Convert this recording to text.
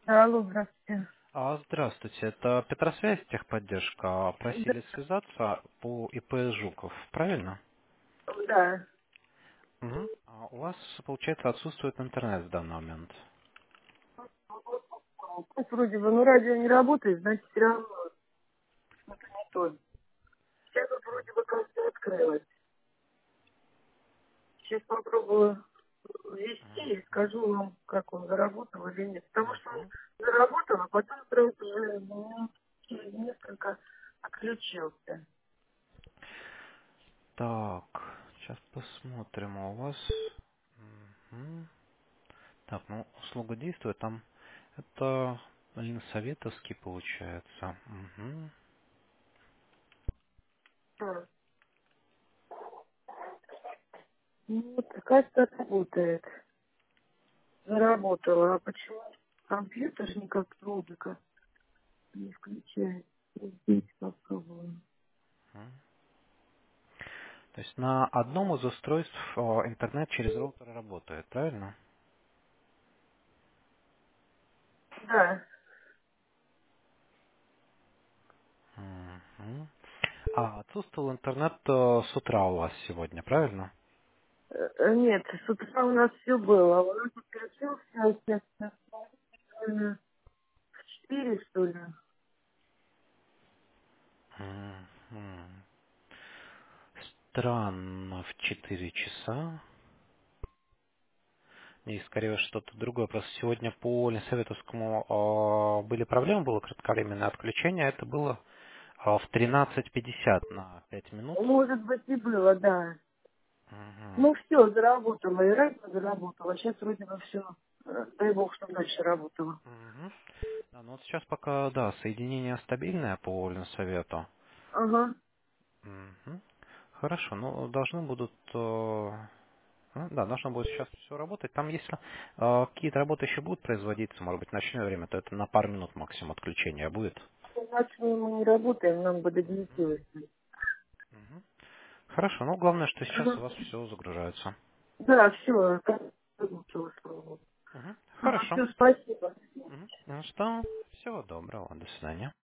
Алло, здравствуйте. Здравствуйте, это Петросвязь, техподдержка. Да, Просили связаться по ИП Жуков, правильно? да. Мгм. У вас, получается, отсутствует интернет в данный момент. Вот вроде бы, ну, радио не работает, значит, все равно не то. Сейчас вот вроде бы как-то открылось. Сейчас попробую ввести и скажу вам, как он заработал или нет. Потому что он Мгм. заработал, а потом вдруг уже через несколько отключился. Так, сейчас посмотрим, у вас... Мгм. Так, ну, услуга действует, там это, блин, советовский получается. Мгм. Да. Ну, вот, кажется, работает. Заработала. А почему компьютер никак музыка не включает? Здесь попробую. Мгм. То есть на одном из устройств интернет через роутер работает, правильно? Да. Мгм. Отсутствовал интернет с утра у вас сегодня, правильно? Нет, с утра у нас все было. У нас отключился сейчас в 4, что ли. Мгм. Странно, в 4 часа. И скорее что-то другое. Просто сегодня по Ленсоветовскому были проблемы, было кратковременное отключение. Это было в 13:50 на 5 минут. Может быть, и было, да. Мгм. Ну все, заработало, и раньше заработало. Сейчас вроде бы все. Дай бог, чтобы дальше работало. Мгм. Да, ну вот сейчас пока, да, соединение стабильное по Ленсовету. Ага. Мгм. Хорошо, ну должны будут да, должно будет сейчас все работать. Там, если какие-то работы еще будут производиться, может быть, в ночное время, то это на пару минут максимум отключения будет. Иначе мы не работаем, нам бы до 9 выставить. Мгм. Хорошо, ну главное, что сейчас у Ага. вас все загружается. Да, все, заработало, слава богу. Мгм. Ага, Хорошо. все, спасибо. Мгм. Ну что, всего доброго, до свидания.